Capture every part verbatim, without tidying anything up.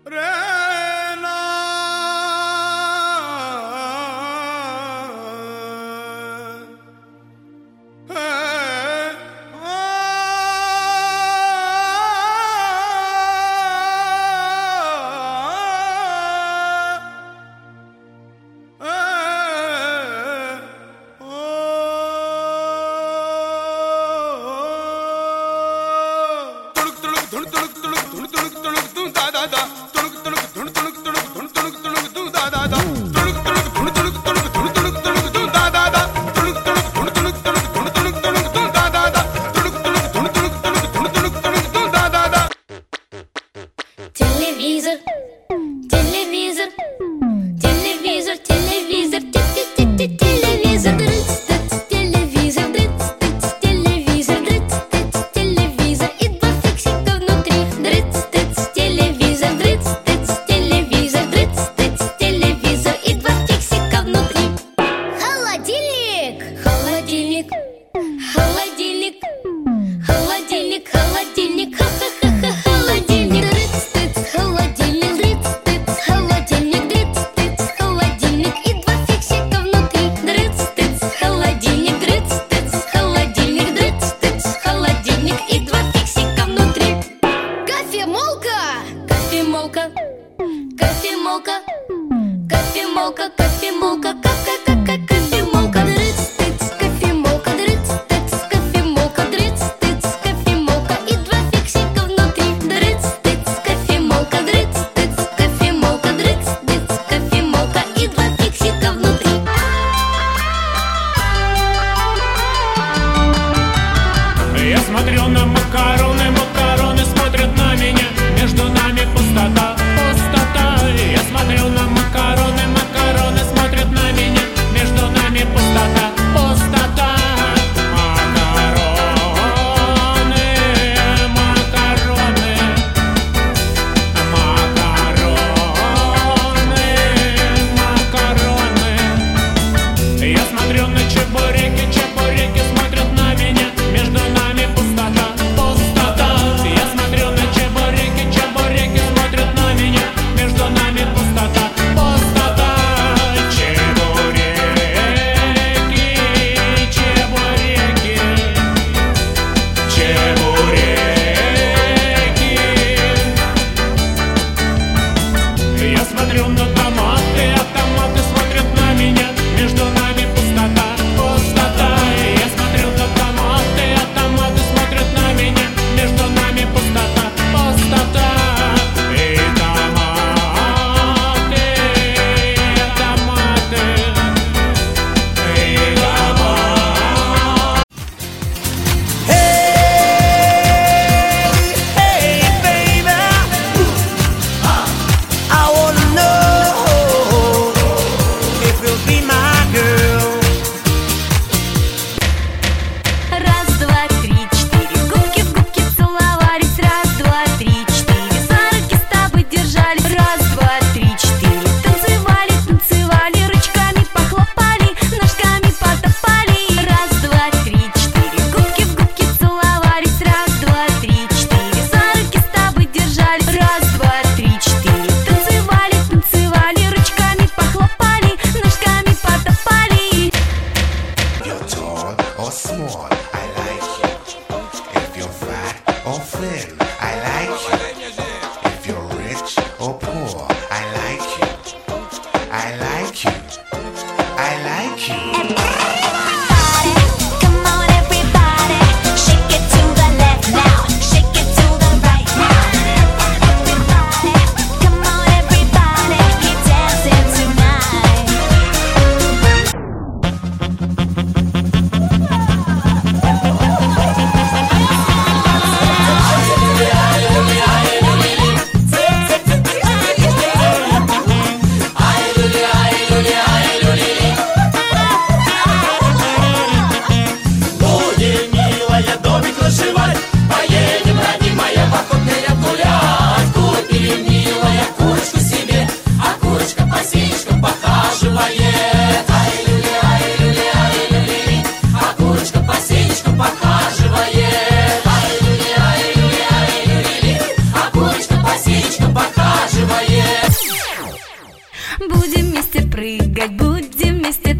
Hallelujah.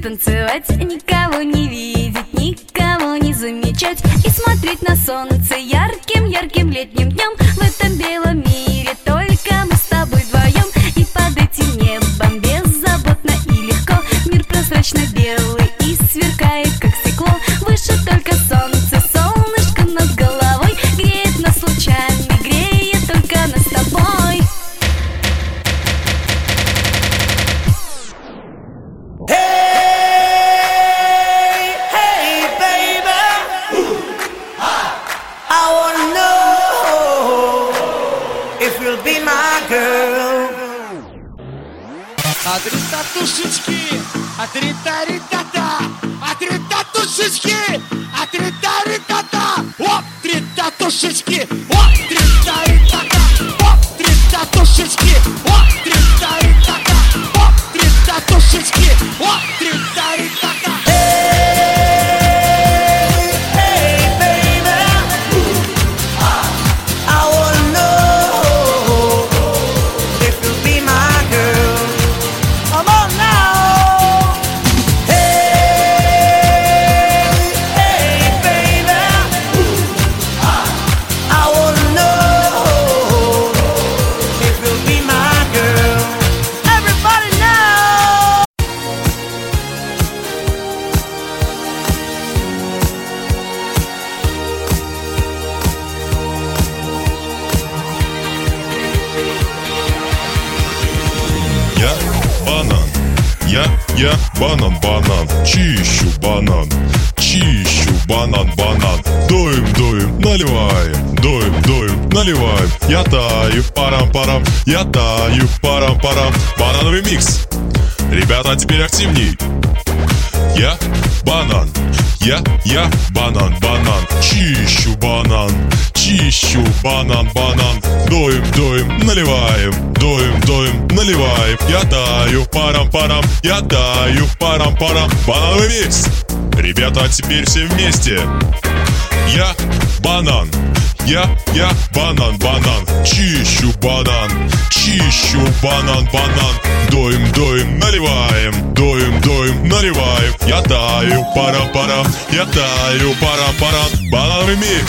танцевать, никого не видеть, никого не замечать и смотреть на солнце ярким-ярким летним днем. В этом белом мире только мы с тобой вдвоем, и под этим небом беззаботно и легко мир прозрачно белый и сверкает, как стекло. Выше только солнце, солнышко над головой греет нас лучами, греет только нас с тобой. Be my girl. А три татушечки, а три тари-та-та, а три татушечки, а три тари-та-та. Оп, три татушечки, оп, три тари-та-та, оп, три татушечки, оп, три тари-та-та, оп, три татушечки, оп, три тари-та-та. Я банан, я, я банан, банан, чищу банан, чищу банан, банан. Дуем, дуем, наливаем, дуем, дуем, наливаем. Я таю, парам-парам, я таю, парам-парам. Банановый микс. Ребята, теперь активней. Я банан, я, я банан, банан, чищу банан, чищу банан, банан. Дуем, дуем, наливаем, дуем, дуем, наливаем. Я таю, парам-парам, я таю, парам-парам. Банановый микс. Ребята, теперь все вместе. Я банан, я, я банан, банан, чищу банан, чищу банан, банан. Дуем, дуем, наливаем, дуем, дуем, наливаем. Я таю, парам-парам, я таю, парам-парам. Банановый микс.